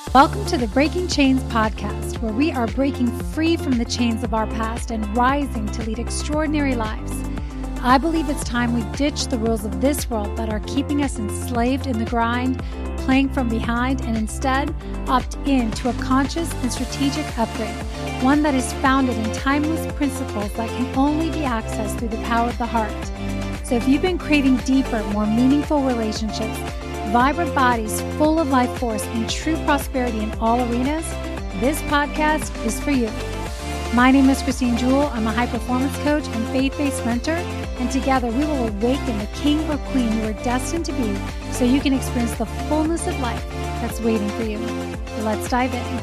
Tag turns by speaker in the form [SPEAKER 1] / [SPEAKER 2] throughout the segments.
[SPEAKER 1] Welcome to the Breaking Chains podcast, where we are breaking free from the chains of our past and rising to lead extraordinary lives. I believe it's time we ditch the rules of this world that are keeping us enslaved in the grind, playing from behind, and instead opt in to a conscious and strategic upgrade, one that is founded in timeless principles that can only be accessed through the power of the heart. So if you've been craving deeper, more meaningful relationships, vibrant bodies full of life force, and true prosperity in all arenas, this podcast is for you. My name is Christine Jewell. I'm a high-performance coach and faith-based mentor, and together we will awaken the king or queen you are destined to be so you can experience the fullness of life that's waiting for you. Let's dive in.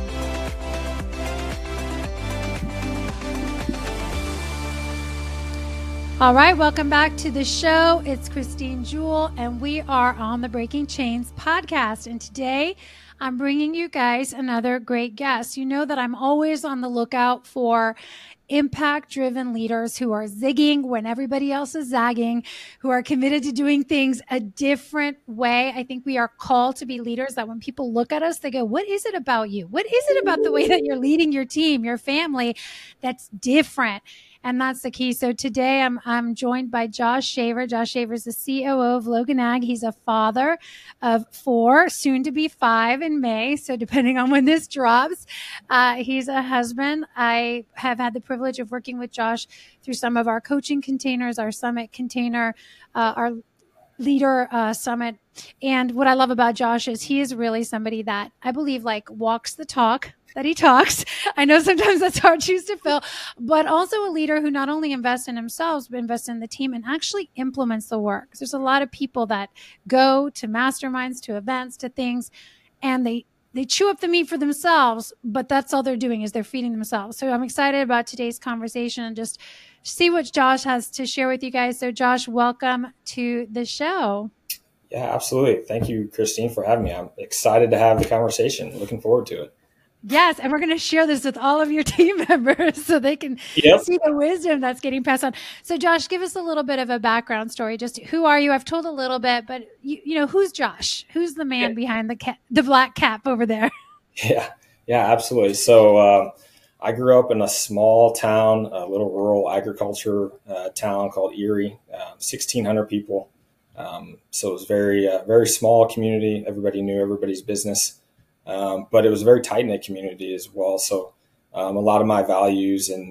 [SPEAKER 1] All right, welcome back to the show. It's Christine Jewell, and we are on the Breaking Chains podcast. And today, I'm bringing you guys another great guest. You know that I'm always on the lookout for impact-driven leaders who are zigging when everybody else is zagging, who are committed to doing things a different way. I think we are called to be leaders that when people look at us, they go, what is it about you? What is it about the way that you're leading your team, your family, that's different? And that's the key. So today I'm joined by Josh Shaver. Josh Shaver is the COO of Logan Ag. He's a father of 4, soon to be 5 in May. So depending on when this drops, he's a husband. I have had the privilege of working with Josh through some of our coaching containers, our summit container, our leader summit. And what I love about Josh is he is really somebody that I believe walks the talk that he talks. I know sometimes that's hard shoes to fill, but also a leader who not only invests in himself, but invests in the team and actually implements the work. There's a lot of people that go to masterminds, to events, to things, and they chew up the meat for themselves, but that's all they're doing is they're feeding themselves. So I'm excited about today's conversation and just see what Josh has to share with you guys. So Josh, welcome to the show.
[SPEAKER 2] Yeah, absolutely. Thank you, Christine, for having me. I'm excited to have the conversation. Looking forward to it.
[SPEAKER 1] Yes, and we're going to share this with all of your team members so they can see the wisdom that's getting passed on. So Josh, give us a little bit of a background story. Just who are you? I've told a little bit, but you know, who's Josh? Who's the man behind the black cap over there?
[SPEAKER 2] Yeah, absolutely. So I grew up in a small town, a little rural agriculture town called Erie, 1,600 people. So it was very small community. Everybody knew everybody's business. But it was a very tight-knit community as well. So a lot of my values and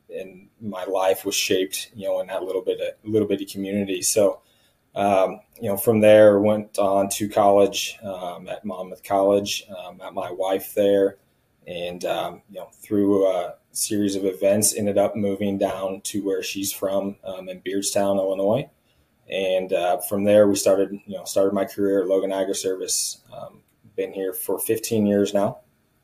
[SPEAKER 2] my life was shaped, in that little bitty community. So, from there went on to college at Monmouth College, met my wife there, and, through a series of events, ended up moving down to where she's from in Beardstown, Illinois. And from there, we started my career at Logan Agri-Service. Been here for 15 years now.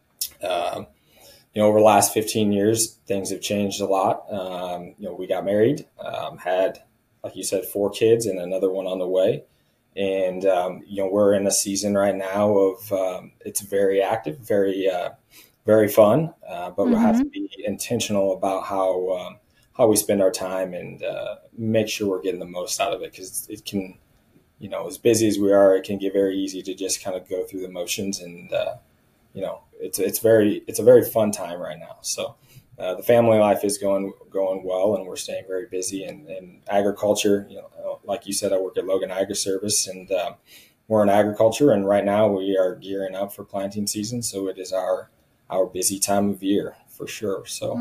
[SPEAKER 2] Over the last 15 years, things have changed a lot. We got married, had, like you said, 4 kids and another one on the way. And, we're in a season right now of, it's very active, very fun, but we have to be intentional about how we spend our time and make sure we're getting the most out of it, because it can, as busy as we are, it can get very easy to just kind of go through the motions, and it's a very fun time right now. So the family life is going well, and we're staying very busy. And agriculture, like you said, I work at Logan Agri-Service, and we're in agriculture, and right now we are gearing up for planting season. So it is our busy time of year for sure. So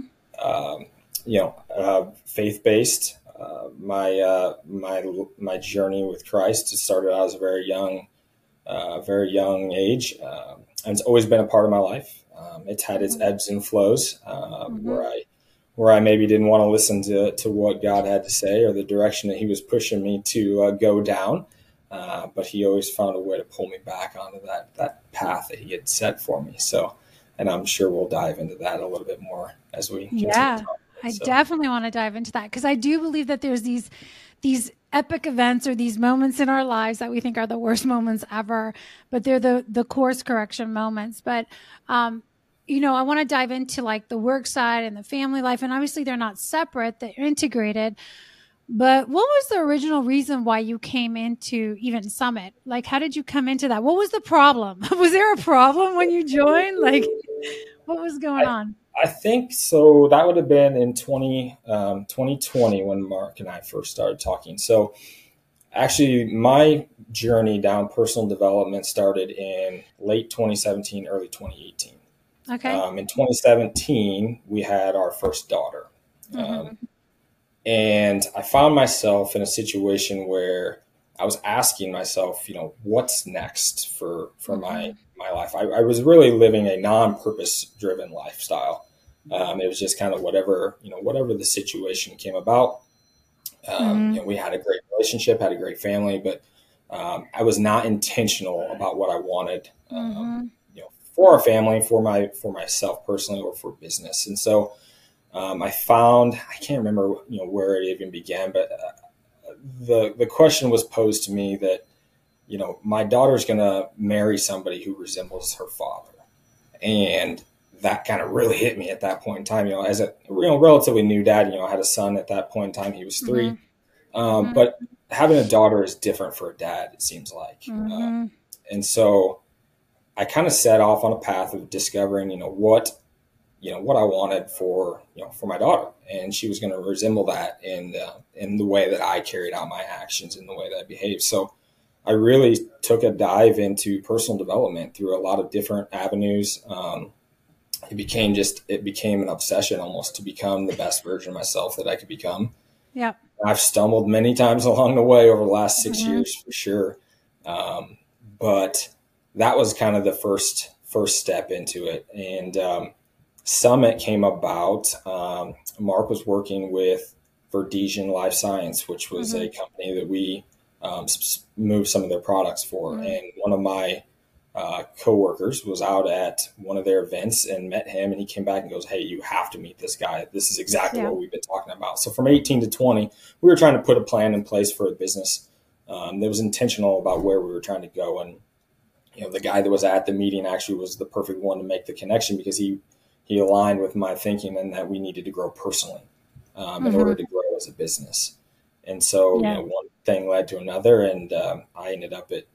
[SPEAKER 2] faith-based. My journey with Christ started out as a very young age, and it's always been a part of my life. It's had its ebbs and flows, where I maybe didn't want to listen to what God had to say or the direction that He was pushing me to go down, but He always found a way to pull me back onto that path that He had set for me. So, and I'm sure we'll dive into that a little bit more as we continue to talk.
[SPEAKER 1] I definitely want to dive into that, because I do believe that there's these epic events or these moments in our lives that we think are the worst moments ever, but they're the course correction moments. But, I want to dive into the work side and the family life, and obviously they're not separate, they're integrated. But what was the original reason why you came into even Summit? Like, how did you come into that? What was the problem? Was there a problem when you joined? Like, what was going
[SPEAKER 2] I,
[SPEAKER 1] on?
[SPEAKER 2] I think so. That would have been in 2020 when Mark and I first started talking. So actually, my journey down personal development started in late 2017, early 2018.
[SPEAKER 1] Okay.
[SPEAKER 2] In 2017, we had our first daughter.
[SPEAKER 1] Mm-hmm.
[SPEAKER 2] And I found myself in a situation where I was asking myself, what's next for my life? I was really living a non-purpose driven lifestyle. It was just kind of whatever the situation came about. We had a great relationship, had a great family, but I was not intentional about what I wanted, for our family, for myself personally, or for business. And so I found, I can't remember, where it even began, but the question was posed to me that, my daughter's going to marry somebody who resembles her father. And that kind of really hit me at that point in time, as a relatively new dad. I had a son at that point in time. He was 3. But having a daughter is different for a dad, it seems like. And so I kind of set off on a path of discovering, what I wanted for my daughter, and she was going to resemble that in the way that I carried out my actions, in the way that I behaved. So I really took a dive into personal development through a lot of different avenues. It became an obsession almost to become the best version of myself that I could become.
[SPEAKER 1] Yeah.
[SPEAKER 2] I've stumbled many times along the way over the last 6 years for sure. But that was kind of the first step into it. And Summit came about. Mark was working with Verdesian Life Science, which was a company that we moved some of their products for. And one of my coworkers was out at one of their events and met him, and he came back and goes, "Hey, you have to meet this guy. This is exactly what we've been talking about." So from 18 to 20, we were trying to put a plan in place for a business that was intentional about where we were trying to go. And the guy that was at the meeting actually was the perfect one to make the connection, because he aligned with my thinking, and that we needed to grow personally in order to grow as a business. And so one thing led to another, and I ended up at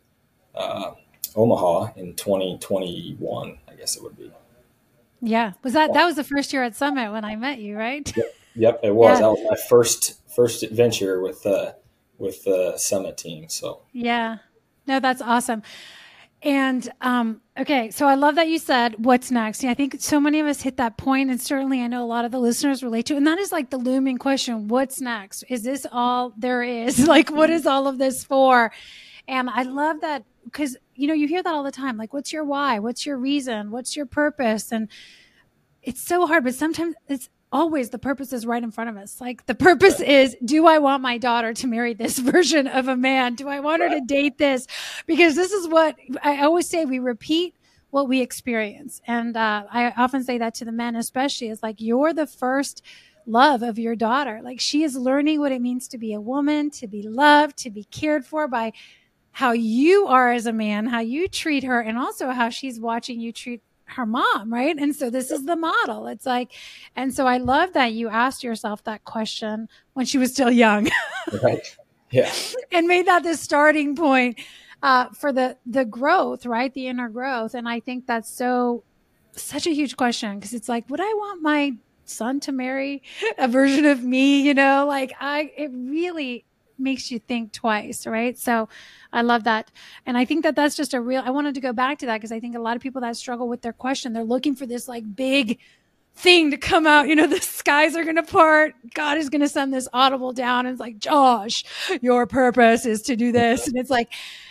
[SPEAKER 2] Omaha in 2021, I guess it would be.
[SPEAKER 1] Yeah. That was the first year at Summit when I met you, right?
[SPEAKER 2] Yep, it was. That was my first adventure with the Summit team. So
[SPEAKER 1] yeah. No, that's awesome. And okay, so I love that you said what's next. I think so many of us hit that point, and certainly I know a lot of the listeners relate to, and that is like the looming question: what's next? Is this all there is? Like, what is all of this for? And I love that, because you hear that all the time. Like, what's your why? What's your reason? What's your purpose? And it's so hard, but sometimes it's always the purpose is right in front of us. Like, the purpose is, do I want my daughter to marry this version of a man? Do I want her to date this? Because this is what I always say, we repeat what we experience. And I often say that to the men, especially, is like, you're the first love of your daughter. Like, she is learning what it means to be a woman, to be loved, to be cared for by how you are as a man, how you treat her, and also how she's watching you treat her mom, right? And so this is the model. It's like, and so I love that you asked yourself that question when she was still young.
[SPEAKER 2] Right. Yeah.
[SPEAKER 1] And made that the starting point for the growth, right? The inner growth. And I think that's such a huge question, because it's like, would I want my son to marry a version of me? It really makes you think twice, right? So I love that. And I think that that's just I wanted to go back to that, because I think a lot of people that struggle with their question, they're looking for this like big thing to come out, the skies are going to part. God is going to send this audible down. And it's like, Josh, your purpose is to do this. And it's like,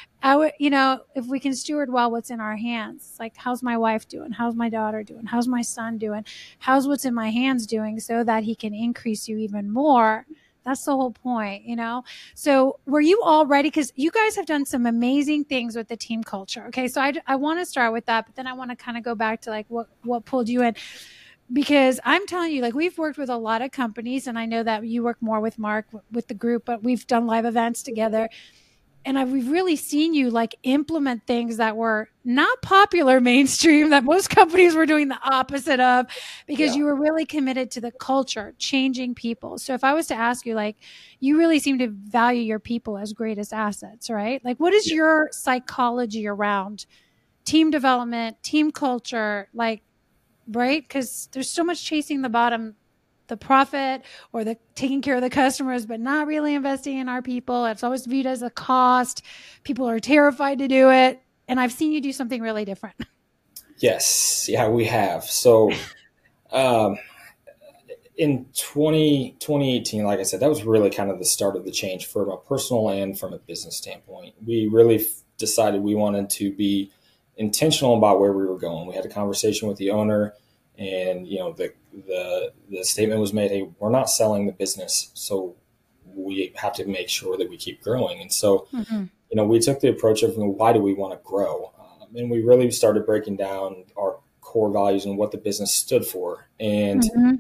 [SPEAKER 1] if we can steward well what's in our hands, like, how's my wife doing? How's my daughter doing? How's my son doing? How's what's in my hands doing, so that he can increase you even more? That's the whole point, So were you all ready? Because you guys have done some amazing things with the team culture. Okay. So I want to start with that, but then I want to kind of go back to like what pulled you in, because I'm telling you, like, we've worked with a lot of companies, and I know that you work more with Mark with the group, but we've done live events together. we've really seen you like implement things that were not popular mainstream, that most companies were doing the opposite of, because you were really committed to the culture, changing people. So if I was to ask you, like, you really seem to value your people as greatest assets, right? Like, what is your psychology around team development, team culture, like, right? Because there's so much chasing the bottom, the profit or the taking care of the customers, but not really investing in our people. It's always viewed as a cost. People are terrified to do it. And I've seen you do something really different.
[SPEAKER 2] Yes. Yeah, we have. So in 2018, like I said, that was really kind of the start of the change from a personal and from a business standpoint. We really decided we wanted to be intentional about where we were going. We had a conversation with the owner, and the statement was made, hey, we're not selling the business, so we have to make sure that we keep growing. And so we took the approach of, why do we want to grow, and we really started breaking down our core values and what the business stood for. And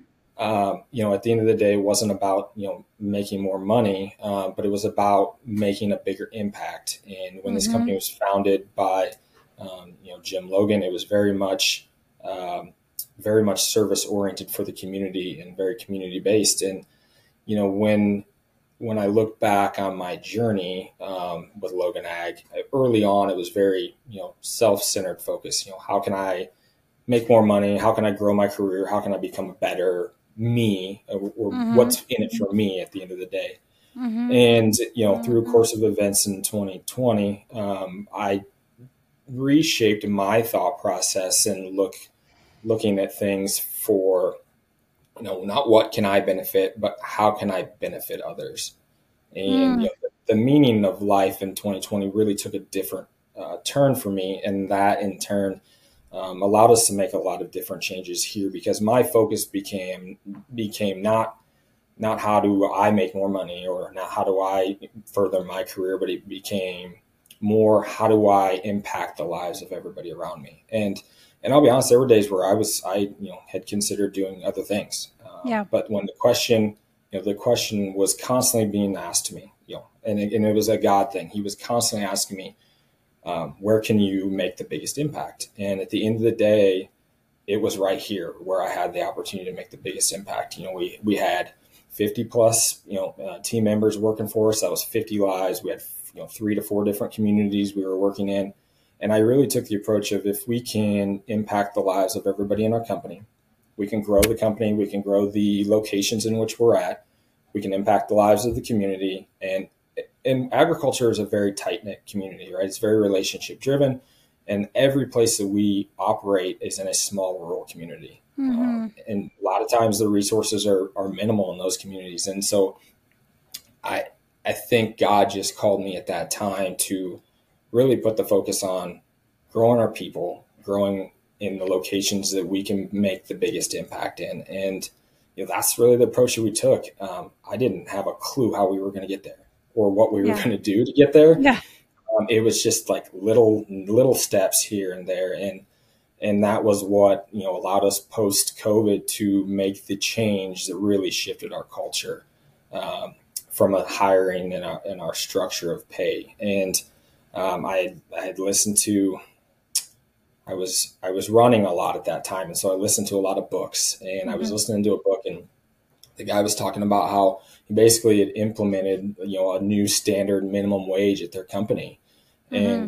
[SPEAKER 2] at the end of the day, it wasn't about making more money, but it was about making a bigger impact. And when this company was founded by Jim Logan, it was very much service oriented for the community and very community based. And when I look back on my journey with Logan Ag, early on it was very self-centered focus. How can I make more money? How can I grow my career? How can I become a better me, or what's in it for me at the end of the day? And through a course of events in 2020, I reshaped my thought process and looking at things for not what can I benefit, but how can I benefit others. And the meaning of life in 2020 really took a different turn for me, and that in turn allowed us to make a lot of different changes here, because my focus became not how do I make more money, or not how do I further my career, but it became more how do I impact the lives of everybody around me. And I'll be honest, there were days where I had considered doing other things. But when the question was constantly being asked to me, and it was a God thing. He was constantly asking me, where can you make the biggest impact? And at the end of the day, it was right here where I had the opportunity to make the biggest impact. We had 50 plus, team members working for us. That was 50 lives. We had, 3 to 4 different communities we were working in. And I really took the approach of, if we can impact the lives of everybody in our company, we can grow the company, we can grow the locations in which we're at, we can impact the lives of the community. And agriculture is a very tight-knit community, right? It's very relationship driven. And every place that we operate is in a small rural community. And a lot of times the resources are minimal in those communities. And so I think God just called me at that time to really put the focus on growing our people, growing in the locations that we can make the biggest impact in. And that's really the approach that we took. I didn't have a clue how we were going to get there or what we were going to do to get there. It was just like little steps here and there. And that was what, allowed us post-COVID to make the change that really shifted our culture from a hiring and our structure of pay. And I had listened to, I was running a lot at that time. And so I listened to a lot of books, and I was listening to a book, and the guy was talking about how he basically had implemented, a new standard minimum wage at their company. And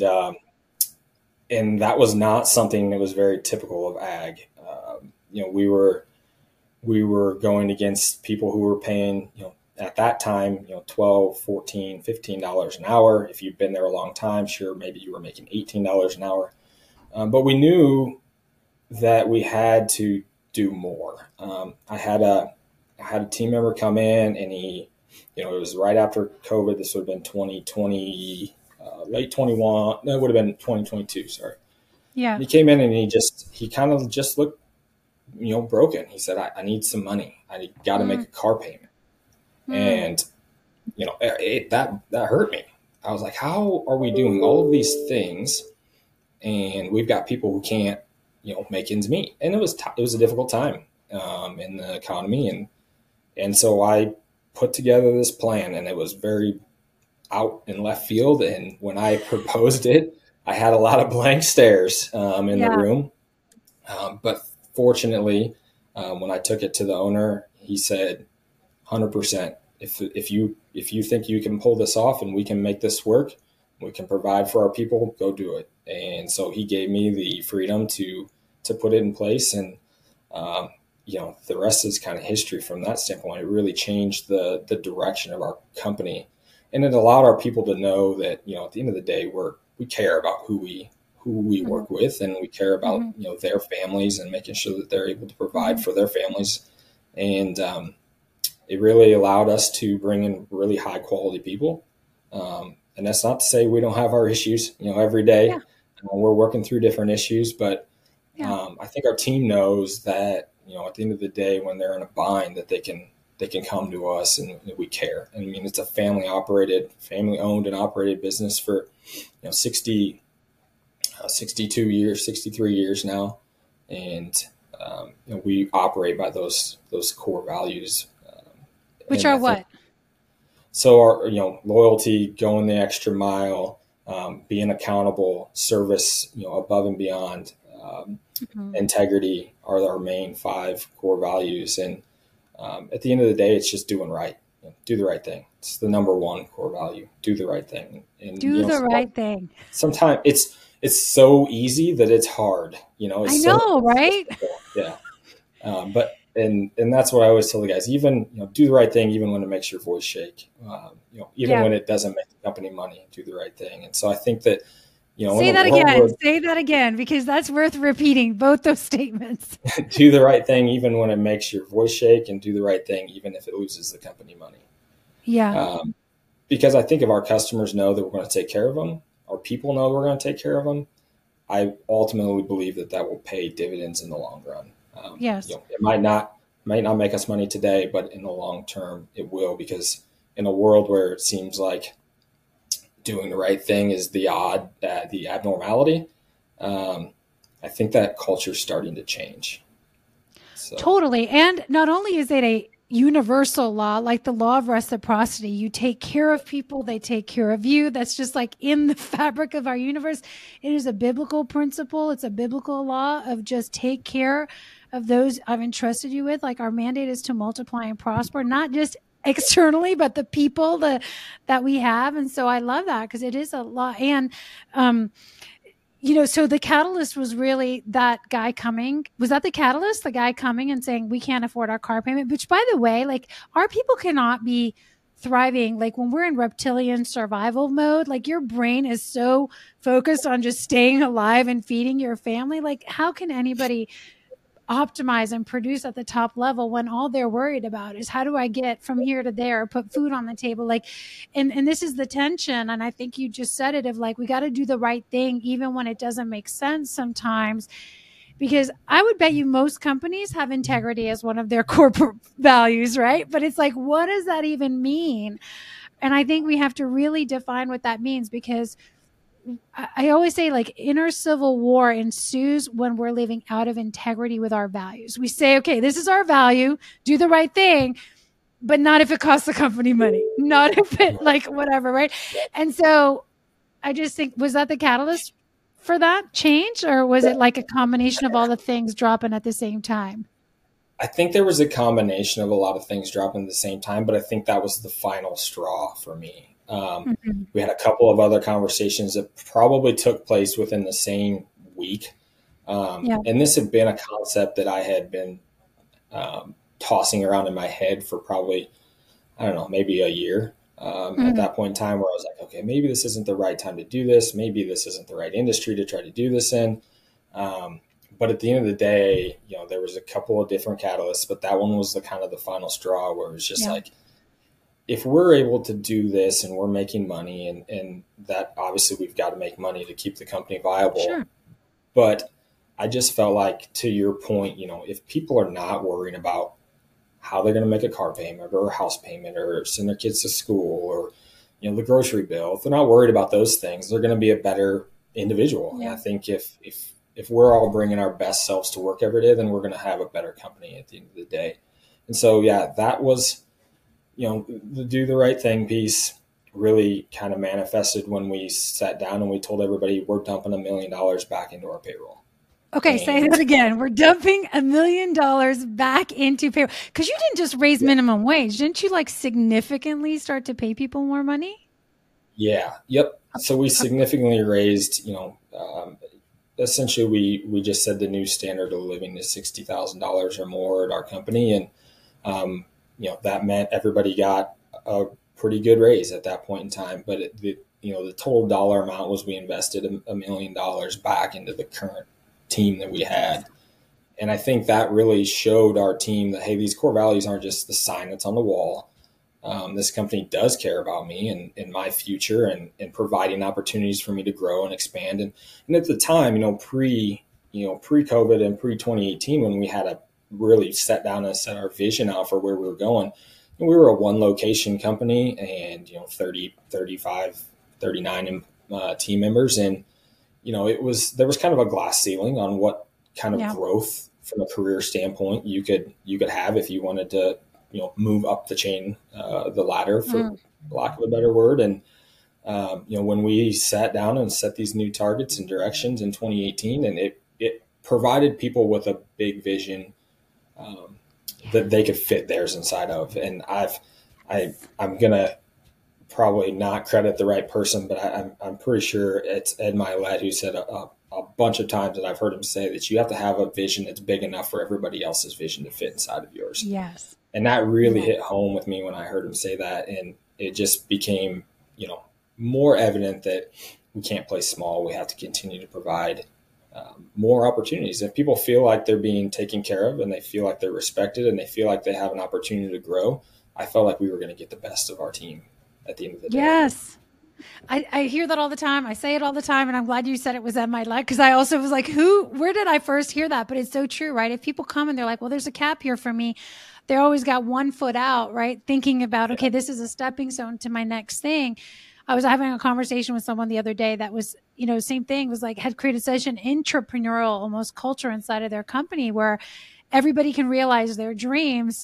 [SPEAKER 2] that was not something that was very typical of ag. We were going against people who were paying, at that time, $12, $14, $15 an hour. If you've been there a long time, sure, maybe you were making $18 an hour. But we knew that we had to do more. I had a team member come in, and he, it was right after COVID. This would have been 2020, late 21. No, it would have been 2022. Sorry. Yeah. He came in, and he kind of just looked, broken. He said, I need some money. I got to make a car payment. And, that hurt me. I was like, how are we doing all of these things, and we've got people who can't, make ends meet? And it was a difficult time in the economy. And so I put together this plan, and it was very out in left field. And when I proposed it, I had a lot of blank stares in the room. But fortunately, when I took it to the owner, he said, 100%. If you think you can pull this off and we can make this work, we can provide for our people, go do it. And so he gave me the freedom to put it in place. And, the rest is kind of history from that standpoint. It really changed the direction of our company. And it allowed our people to know that, at the end of the day, we care about who we work with, and we care about, their families and making sure that they're able to provide for their families. And, it really allowed us to bring in really high quality people. And that's not to say we don't have our issues, every day. Yeah. We're working through different issues, but I think our team knows that, at the end of the day, when they're in a bind, that they can come to us and we care. I mean, it's a family owned and operated business for, 62 years, 63 years now. And, we operate by those core values.
[SPEAKER 1] Which are what?
[SPEAKER 2] So our, loyalty, going the extra mile, being accountable, service, above and beyond, integrity are our main 5 core values. And at the end of the day, it's just doing right. Do the right thing. It's the number 1 core value. Do the right thing. And
[SPEAKER 1] do the right thing.
[SPEAKER 2] Sometimes it's so easy that it's hard.
[SPEAKER 1] I know, right?
[SPEAKER 2] Yeah. And that's what I always tell the guys, even, do the right thing, even when it makes your voice shake, even when it doesn't make the company money, do the right thing. And so I think that,
[SPEAKER 1] say that again, because that's worth repeating, both those statements.
[SPEAKER 2] Do the right thing, even when it makes your voice shake, and do the right thing, even if it loses the company money.
[SPEAKER 1] Yeah.
[SPEAKER 2] Because I think if our customers know that we're going to take care of them, our people know we're going to take care of them, I ultimately believe that will pay dividends in the long run.
[SPEAKER 1] Yes.
[SPEAKER 2] It might not make us money today, but in the long term it will, because in a world where it seems like doing the right thing is the abnormality, I think that culture is starting to change. So.
[SPEAKER 1] Totally. And not only is it a universal law, like the law of reciprocity, you take care of people, they take care of you. That's just like in the fabric of our universe. It is a biblical principle. It's a biblical law of just take care of those I've entrusted you with. Like, our mandate is to multiply and prosper, not just externally, but the people that we have. And so I love that, because it is a law. And, so the catalyst was really that guy coming. Was that the catalyst? The guy coming and saying, we can't afford our car payment, which, by the way, like, our people cannot be thriving. Like, when we're in reptilian survival mode, like, your brain is so focused on just staying alive and feeding your family. Like, how can anybody optimize and produce at the top level when all they're worried about is, how do I get from here to there, put food on the table? Like, and this is the tension. And I think you just said it, of like, we got to do the right thing, even when it doesn't make sense sometimes, because I would bet you most companies have integrity as one of their corporate values, right? But it's like, what does that even mean? And I think we have to really define what that means, because I always say, like, inner civil war ensues when we're living out of integrity with our values. We say, okay, this is our value, do the right thing, but not if it costs the company money, not if it, like, whatever, right? And so I just think, was that the catalyst for that change, or was it like a combination of all the things dropping at the same time?
[SPEAKER 2] I think there was a combination of a lot of things dropping at the same time, but I think that was the final straw for me. We had a couple of other conversations that probably took place within the same week. And this had been a concept that I had been tossing around in my head for probably, I don't know, maybe a year at that point in time, where I was like, okay, maybe this isn't the right time to do this. Maybe this isn't the right industry to try to do this in. But at the end of the day, there was a couple of different catalysts, but that one was the kind of the final straw, where it was just like, if we're able to do this and we're making money, and that obviously we've got to make money to keep the company viable. Sure. But I just felt like, to your point, if people are not worrying about how they're going to make a car payment or a house payment or send their kids to school or, the grocery bill, if they're not worried about those things, they're going to be a better individual. Yeah. And I think if we're all bringing our best selves to work every day, then we're going to have a better company at the end of the day. And so, that was, the do the right thing piece really kind of manifested when we sat down and we told everybody we're dumping $1 million back into our payroll.
[SPEAKER 1] Okay, say that again. We're dumping $1 million back into payroll, because you didn't just raise minimum wage. Didn't you like significantly start to pay people more money?
[SPEAKER 2] Yeah. Yep. So we significantly raised, essentially we just said the new standard of living is $60,000 or more at our company. And, that meant everybody got a pretty good raise at that point in time. But the total dollar amount was we invested $1 million back into the current team that we had. And I think that really showed our team that, hey, these core values aren't just the sign that's on the wall. This company does care about me and my future and providing opportunities for me to grow and expand. And at the time, pre-COVID and pre-2018, when we had to really set down and set our vision out for where we were going, we were a one location company and, 30, 35, 39 team members. And, there was kind of a glass ceiling on what kind of growth from a career standpoint you could have if you wanted to, move up the chain, the ladder, for lack of a better word. And, when we sat down and set these new targets and directions in 2018, and it provided people with a big vision that they could fit theirs inside of. And I'm going to probably not credit the right person, but I'm pretty sure it's Ed Milet who said a bunch of times that I've heard him say that you have to have a vision that's big enough for everybody else's vision to fit inside of yours.
[SPEAKER 1] Yes.
[SPEAKER 2] And that really hit home with me when I heard him say that. And it just became, more evident that we can't play small. We have to continue to provide more opportunities. If people feel like they're being taken care of and they feel like they're respected and they feel like they have an opportunity to grow, I felt like we were going to get the best of our team at the end of the day.
[SPEAKER 1] Yes. I hear that all the time. I say it all the time. And I'm glad you said it was at my leg, because I also was like, where did I first hear that? But it's so true, right? If people come and they're like, well, there's a cap here for me, they're always got one foot out, right? Thinking about, okay, this is a stepping stone to my next thing. I was having a conversation with someone the other day that was, same thing, was like, had created such an entrepreneurial almost culture inside of their company where everybody can realize their dreams,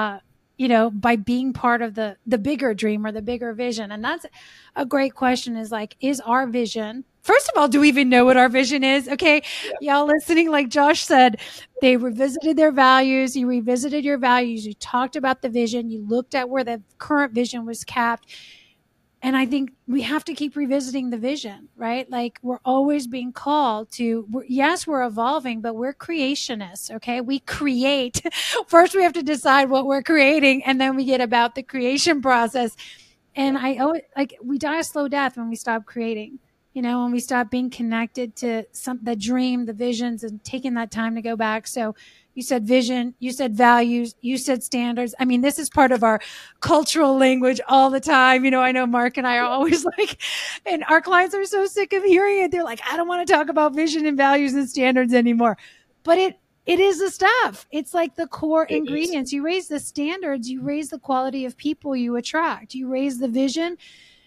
[SPEAKER 1] by being part of the bigger dream or the bigger vision. And that's a great question, is like, is our vision, first of all, do we even know what our vision is? Okay. Yeah. Y'all listening, like Josh said, they revisited their values. You revisited your values. You talked about the vision. You looked at where the current vision was capped. And I think we have to keep revisiting the vision, right? Like, we're always being called to, yes, we're evolving, but we're creationists, okay? We create. First, we have to decide what we're creating, and then we get about the creation process. And I always, like, we die a slow death when we stop creating, when we stop being connected to the dream, the visions, and taking that time to go back. So you said vision, you said values, you said standards. I mean, this is part of our cultural language all the time. I know Mark and I are always like, and our clients are so sick of hearing it. They're like, I don't want to talk about vision and values and standards anymore. But it is the stuff. It's like the core ingredients. You raise the standards, you raise the quality of people you attract, you raise the vision,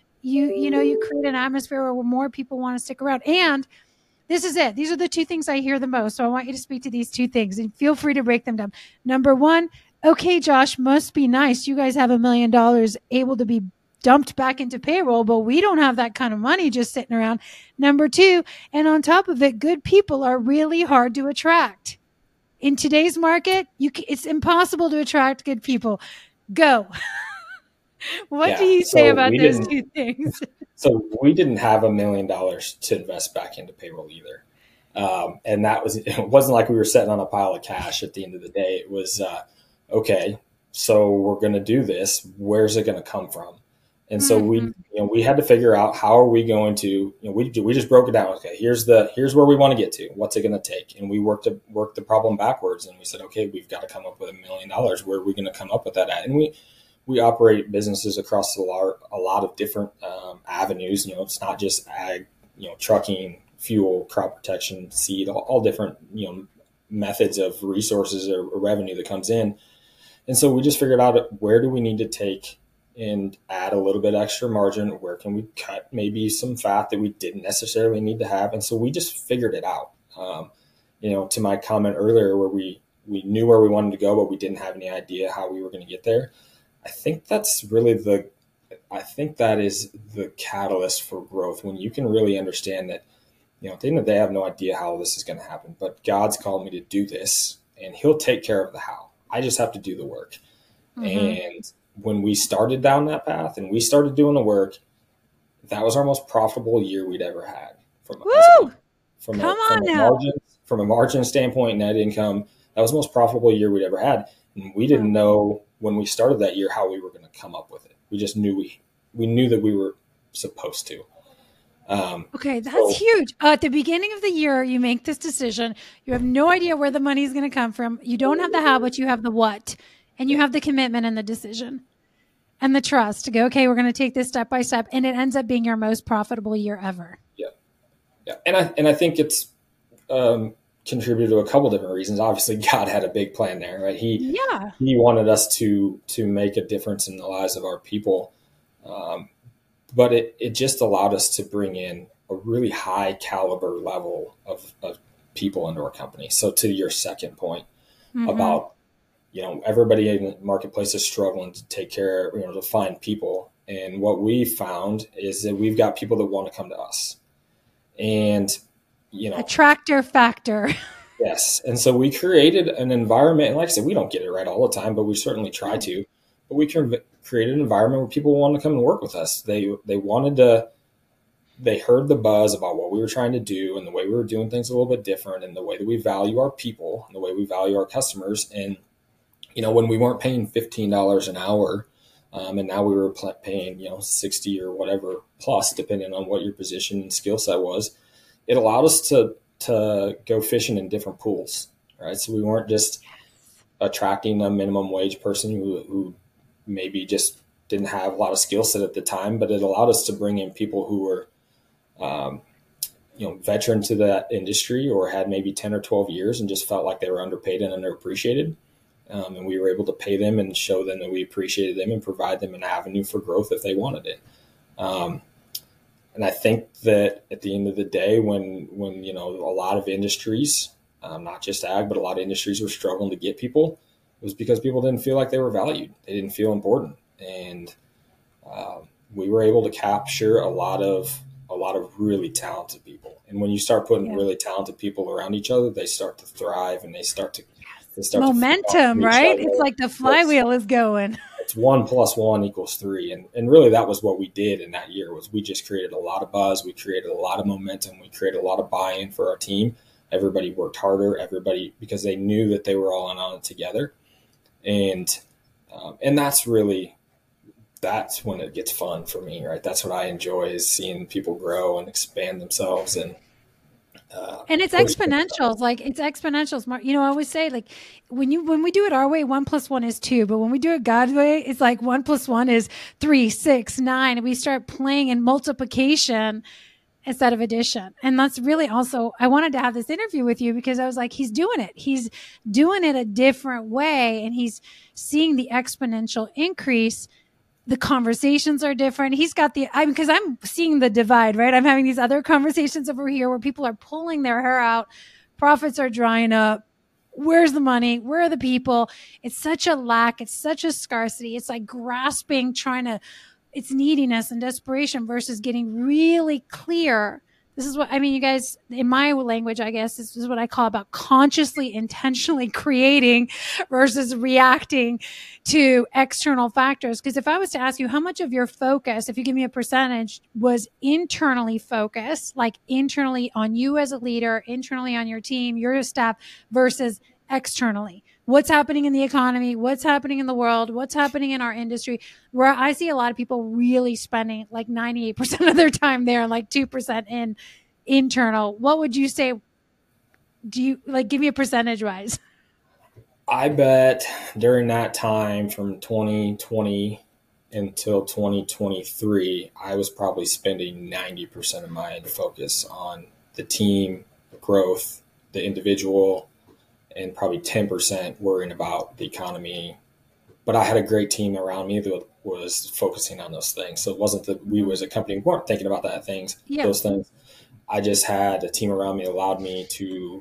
[SPEAKER 1] you create an atmosphere where more people want to stick around. And this is it. These are the two things I hear the most. So I want you to speak to these two things and feel free to break them down. Number one, okay, Josh, must be nice. You guys have $1 million able to be dumped back into payroll, but we don't have that kind of money just sitting around. Number two, and on top of it, good people are really hard to attract. In today's market, it's impossible to attract good people. Go. What do you say about those two things?
[SPEAKER 2] So we didn't have $1 million to invest back into payroll either. And it wasn't like we were sitting on a pile of cash at the end of the day. It was, okay, so we're going to do this. Where's it going to come from? And so we had to figure out, how are we going to, we just broke it down. Okay, here's where we want to get to. What's it going to take? And we worked the problem backwards. And we said, okay, we've got to come up with $1 million. Where are we going to come up with that at? And we operate businesses across a lot of different avenues. It's not just ag, trucking, fuel, crop protection, seed, all different, methods of resources or revenue that comes in. And so we just figured out, where do we need to take and add a little bit extra margin? Where can we cut maybe some fat that we didn't necessarily need to have? And so we just figured it out. To my comment earlier, where we knew where we wanted to go, but we didn't have any idea how we were going to get there. I think that's really I think that is the catalyst for growth when you can really understand that, at the end of the day, I have no idea how this is going to happen, but God's called me to do this and he'll take care of the how. I just have to do the work.
[SPEAKER 1] Mm-hmm.
[SPEAKER 2] And when we started down that path and we started doing the work, that was our most profitable year we'd ever had
[SPEAKER 1] Woo!
[SPEAKER 2] from
[SPEAKER 1] Come on now.
[SPEAKER 2] a margin standpoint, net income. That was the most profitable year we'd ever had. And we didn't
[SPEAKER 1] Wow.
[SPEAKER 2] know when we started that year how we were going to come up with it. We just knew we knew that we were supposed to.
[SPEAKER 1] Okay, that's
[SPEAKER 2] So
[SPEAKER 1] huge. At the beginning of the year, you make this decision. You have no idea where the money is going to come from. You don't have the how, but you have the what. And you have the commitment and the decision and the trust to go, okay, we're going to take this step by step. And it ends up being your most profitable year ever.
[SPEAKER 2] yeah, and I think it's contributed to a couple different reasons. Obviously, God had a big plan there, right?
[SPEAKER 1] Yeah.
[SPEAKER 2] He wanted us to make a difference in the lives of our people, but it just allowed us to bring in a really high caliber level of people into our company. So to your second point
[SPEAKER 1] Mm-hmm.
[SPEAKER 2] about everybody in the marketplace is struggling to take care, to find people, and what we found is that we've got people that want to come to us, and
[SPEAKER 1] Attractor factor.
[SPEAKER 2] yes. And so we created an environment. And like I said, we don't get it right all the time, but we certainly try to. But we can create an environment where people want to come and work with us. They heard the buzz about what we were trying to do and the way we were doing things a little bit different and the way that we value our people and the way we value our customers. And, when we weren't paying $15 an hour, and now we were paying, 60 or whatever plus, depending on what your position and skill set was, it allowed us to go fishing in different pools, right? So we weren't just attracting a minimum wage person who maybe just didn't have a lot of skill set at the time, but it allowed us to bring in people who were, veteran to that industry or had maybe 10 or 12 years and just felt like they were underpaid and underappreciated. And we were able to pay them and show them that we appreciated them and provide them an avenue for growth if they wanted it. And I think that at the end of the day, when a lot of industries, not just ag, but a lot of industries were struggling to get people, it was because people didn't feel like they were valued. They didn't feel important. And we were able to capture a lot of really talented people. And when you start putting really talented people around each other, they start to thrive and they start to
[SPEAKER 1] momentum, right? It's like the flywheel is going.
[SPEAKER 2] It's 1 + 1 = 3. And really that was what we did in that year was we just created a lot of buzz. We created a lot of momentum. We created a lot of buy-in for our team. Everybody worked harder, because they knew that they were all in on it together. And that's when it gets fun for me, right? That's what I enjoy is seeing people grow and expand themselves. And
[SPEAKER 1] it's exponentials. Like it's exponentials. I always say like when we do it our way, 1 + 1 is 2. But when we do it God's way, it's like 1 + 1 is 3, 6, 9. And we start playing in multiplication instead of addition. And that's really also, I wanted to have this interview with you because I was like, he's doing it. He's doing it a different way. And he's seeing the exponential increase. The conversations are different. He's got because I'm seeing the divide, right? I'm having these other conversations over here where people are pulling their hair out. Profits are drying up. Where's the money? Where are the people? It's such a lack. It's such a scarcity. It's like grasping, it's neediness and desperation versus getting really clear. This is what, you guys, in my language, I guess, this is what I call about consciously, intentionally creating versus reacting to external factors. Because if I was to ask you how much of your focus, if you give me a percentage, was internally focused, like internally on you as a leader, internally on your team, your staff, versus externally. What's happening in the economy? What's happening in the world? What's happening in our industry? Where I see a lot of people really spending like 98% of their time there and like 2% in internal. What would you say? Do you give me a percentage wise?
[SPEAKER 2] I bet during that time from 2020 until 2023, I was probably spending 90% of my focus on the team, the growth, the individual, and probably 10% worrying about the economy. But I had a great team around me that was focusing on those things. So it wasn't that we as a company weren't thinking about those things. I just had a team around me that allowed me to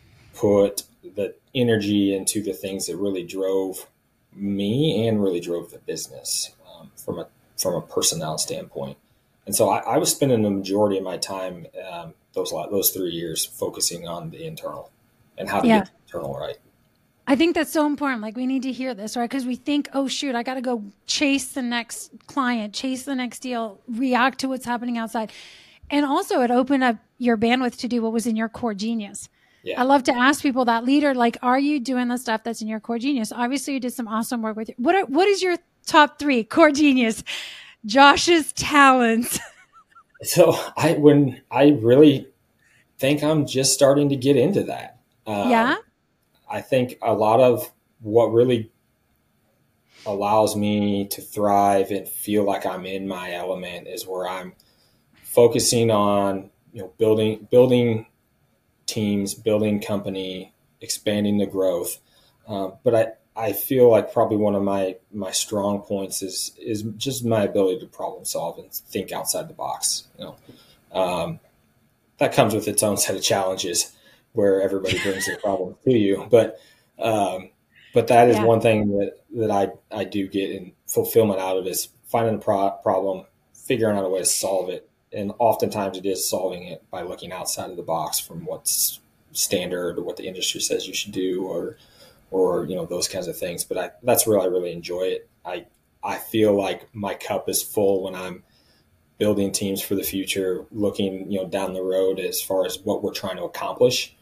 [SPEAKER 2] put the energy into the things that really drove me and really drove the business from a personnel standpoint. And so I was spending the majority of my time those 3 years focusing on the internal and how to get the internal right.
[SPEAKER 1] I think that's so important. Like, we need to hear this, right? Because we think, oh, shoot, I got to go chase the next client, chase the next deal, react to what's happening outside. And also it opened up your bandwidth to do what was in your core genius. Yeah. I love to ask people, that leader, like, are you doing the stuff that's in your core genius? Obviously you did some awesome work with you. What is your top 3 core genius, Josh's talents?
[SPEAKER 2] So I really think I'm just starting to get into that. I think a lot of what really allows me to thrive and feel like I'm in my element is where I'm focusing on, building teams, building company, expanding the growth. But I feel like probably one of my strong points is just my ability to problem solve and think outside the box. That comes with its own set of challenges where everybody brings their problem to you. But that is one thing that I do get in fulfillment out of, is finding a problem, figuring out a way to solve it. And oftentimes it is solving it by looking outside of the box from what's standard or what the industry says you should do, or those kinds of things. But that's where I really enjoy it. I feel like my cup is full when I'm building teams for the future, looking down the road as far as what we're trying to accomplish.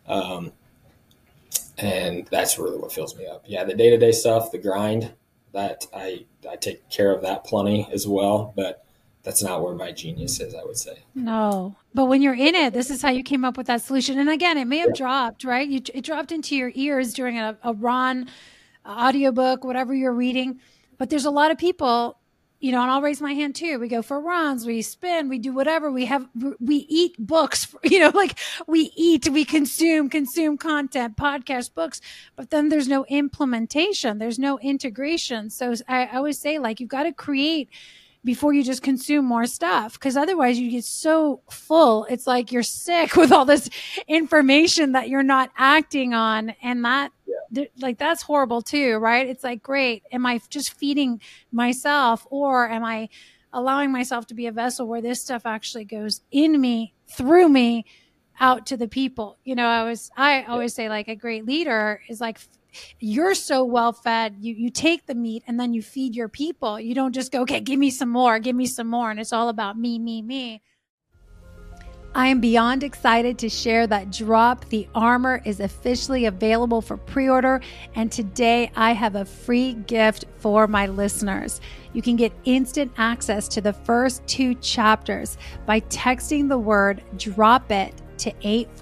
[SPEAKER 2] And that's really what fills me up. Yeah, the day-to-day stuff, the grind, that I take care of that plenty as well, but that's not where my genius is, I would say.
[SPEAKER 1] No, but when you're in it, this is how you came up with that solution. And again, it may have dropped, right? It dropped into your ears during a Ron audiobook, whatever you're reading. But there's a lot of people, and I'll raise my hand too. We go for runs, we spin, we do whatever. We eat books, we consume content, podcast, books, but then there's no implementation. There's no integration. So I always say, like, you've got to create before you just consume more stuff, because otherwise you get so full. It's like you're sick with all this information that you're not acting on. And that's horrible too, right? It's like, great. Am I just feeding myself, or am I allowing myself to be a vessel where this stuff actually goes in me, through me, out to the people? I always say, like, a great leader is like, you're so well fed. You take the meat and then you feed your people. You don't just go, okay, give me some more. And it's all about me. I am beyond excited to share that Drop the Armor is officially available for pre-order. And today I have a free gift for my listeners. You can get instant access to the first 2 chapters by texting the word "drop it" to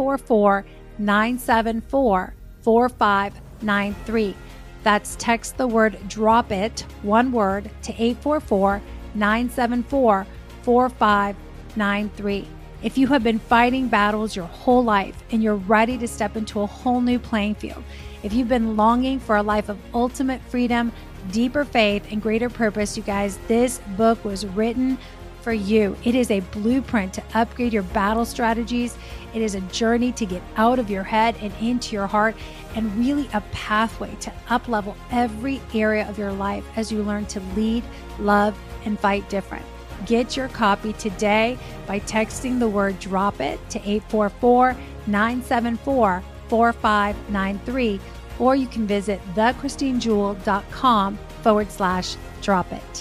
[SPEAKER 1] 844-974-4593. That's text the word "drop it," one word, to 844-974-4593. If you have been fighting battles your whole life and you're ready to step into a whole new playing field, if you've been longing for a life of ultimate freedom, deeper faith, and greater purpose, you guys, this book was written for you. It is a blueprint to upgrade your battle strategies. It is a journey to get out of your head and into your heart, and really a pathway to up-level every area of your life as you learn to lead, love, and fight different. Get your copy today by texting the word "drop it" to 844-974-4593, or you can visit thechristinejewel.com/drop it.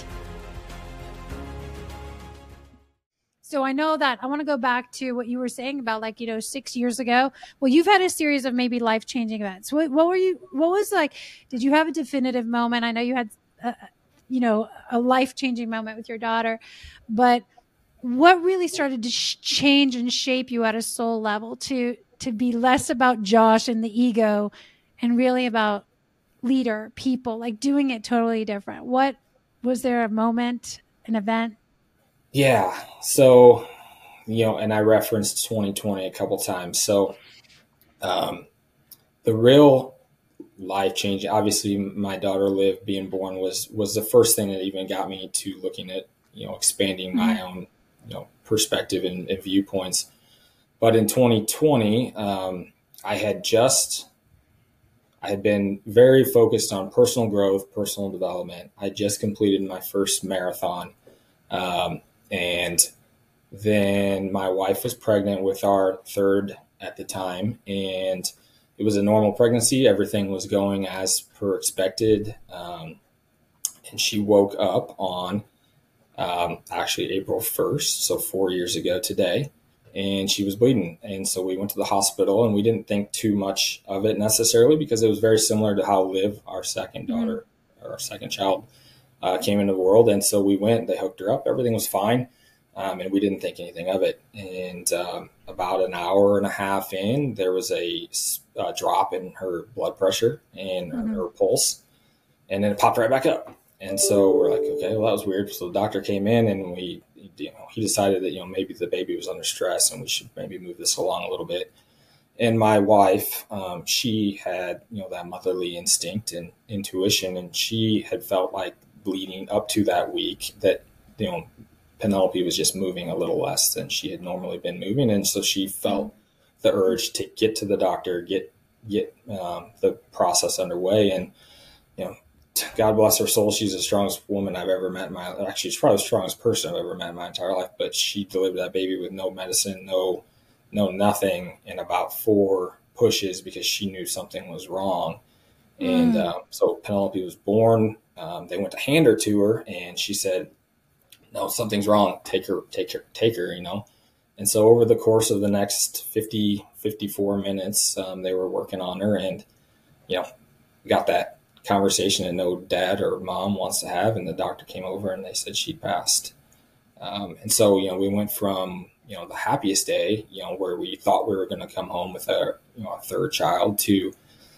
[SPEAKER 1] So I know that I want to go back to what you were saying about, 6 years ago. Well, you've had a series of maybe life-changing events. What was did you have a definitive moment? I know you had a life-changing moment with your daughter, but what really started to change and shape you at a soul level to be less about Josh and the ego and really about leader, people, like doing it totally different? What was there, a moment, an event?
[SPEAKER 2] Yeah. So, and I referenced 2020 a couple times. So, the real life changing, obviously my daughter Liv being born was the first thing that even got me to looking at, expanding my own, perspective and viewpoints. But in 2020, I had been very focused on personal growth, personal development. I just completed my first marathon. And then my wife was pregnant with our third at the time, and it was a normal pregnancy. Everything was going as per expected. And she woke up on actually April 1st, so 4 years ago today, and she was bleeding. And so we went to the hospital, and we didn't think too much of it necessarily because it was very similar to how Liv, our second daughter, or our second child, came into the world. And so we went, they hooked her up, everything was fine. And we didn't think anything of it. And about an hour and a half in, there was a drop in her blood pressure and her pulse, and then it popped right back up. And so we're like, okay, well, that was weird. So the doctor came in, and he decided that, maybe the baby was under stress and we should maybe move this along a little bit. And my wife, she had, that motherly instinct and intuition, and she had felt like bleeding up to that week that, Penelope was just moving a little less than she had normally been moving. And so she felt the urge to get to the doctor, get the process underway. And, God bless her soul, she's the strongest woman I've ever met she's probably the strongest person I've ever met in my entire life, but she delivered that baby with no medicine, no nothing, in about 4 pushes because she knew something was wrong. And so Penelope was born. They went to hand her to her, and she said, no, something's wrong. Take her. And so over the course of the next 54 minutes, they were working on her, and, got that conversation that no dad or mom wants to have. And the doctor came over and they said she passed. And so, we went from, the happiest day, where we thought we were going to come home with a third child to,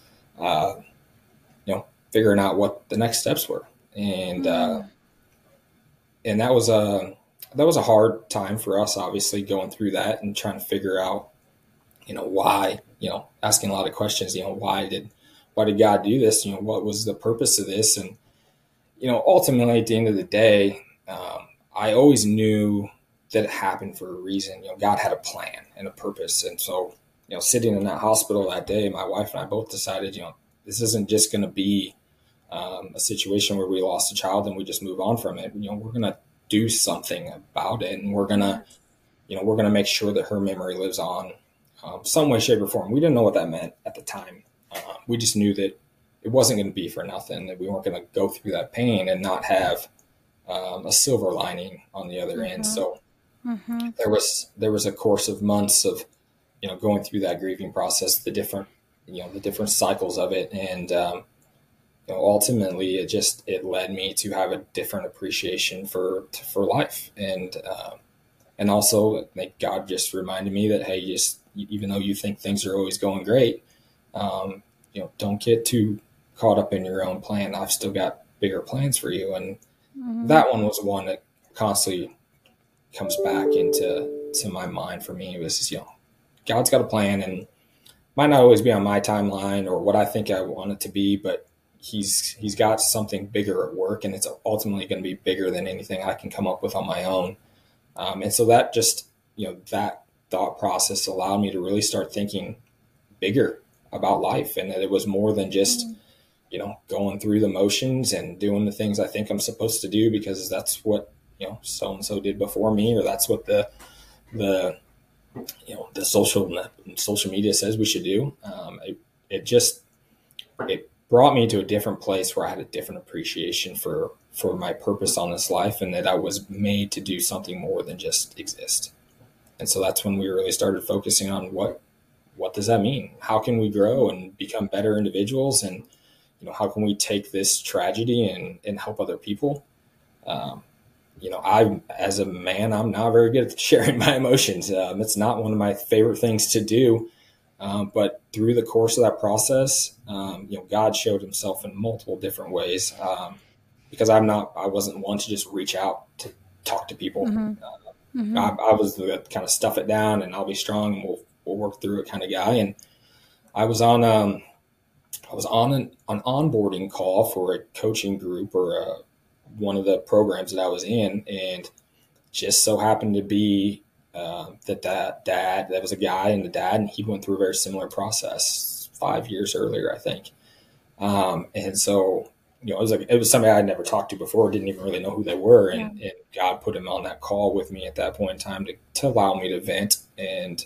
[SPEAKER 2] figuring out what the next steps were. And, and that was a hard time for us, obviously, going through that and trying to figure out, why, asking a lot of questions, why did God do this? What was the purpose of this? And, ultimately at the end of the day, I always knew that it happened for a reason. God had a plan and a purpose. And so, sitting in that hospital that day, my wife and I both decided, this isn't just going to be a situation where we lost a child and we just move on from it. We're going to do something about it, and we're going to make sure that her memory lives on some way, shape, or form. We didn't know what that meant at the time. We just knew that it wasn't going to be for nothing, that we weren't going to go through that pain and not have a silver lining on the other end. So there was a course of months of, going through that grieving process, the different cycles of it. And, ultimately it led me to have a different appreciation for life. And also, like, God just reminded me that, hey, even though you think things are always going great, don't get too caught up in your own plan. I've still got bigger plans for you. And that one was one that constantly comes back into my mind for me. It was, God's got a plan, and might not always be on my timeline or what I think I want it to be, but he's got something bigger at work, and it's ultimately going to be bigger than anything I can come up with on my own. And so that just, that thought process allowed me to really start thinking bigger about life, and that it was more than just, going through the motions and doing the things I think I'm supposed to do because that's what, so-and-so did before me, or that's what the social media says we should do. It brought me to a different place where I had a different appreciation for my purpose on this life, and that I was made to do something more than just exist. And so that's when we really started focusing on what does that mean? How can we grow and become better individuals? And, how can we take this tragedy and help other people? As a man, I'm not very good at sharing my emotions. It's not one of my favorite things to do. But through the course of that process, God showed himself in multiple different ways. Because I wasn't one to just reach out to talk to people. I was the kind of stuff it down and I'll be strong and we'll work through it kind of guy. And I was on an onboarding call for a coaching group or one of the programs that I was in, and just so happened to be that was a guy and the dad, and he went through a very similar process 5 years earlier, I think. And so it was somebody I'd never talked to before, didn't even really know who they were.
[SPEAKER 1] Yeah.
[SPEAKER 2] And God put him on that call with me at that point in time to allow me to vent and,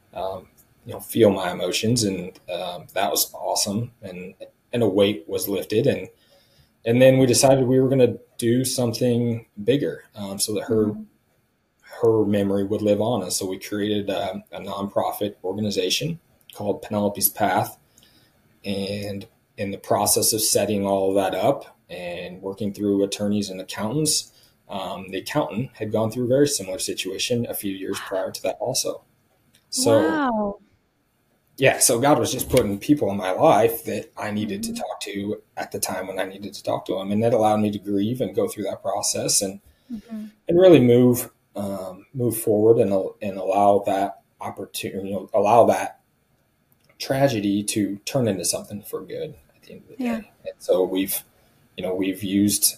[SPEAKER 2] feel my emotions. And that was awesome. And a weight was lifted. And then we decided we were going to do something bigger, so that her memory would live on. And so we created a nonprofit organization called Penelope's Path. And in the process of setting all of that up and working through attorneys and accountants, the accountant had gone through a very similar situation a few years prior to that also. So,
[SPEAKER 1] Wow.
[SPEAKER 2] yeah, so God was just putting people in my life that I needed to talk to at the time when I needed to talk to them. And that allowed me to grieve and go through that process and really move forward and allow that opportunity, allow that tragedy to turn into something for good at the end of the day. And so we've used,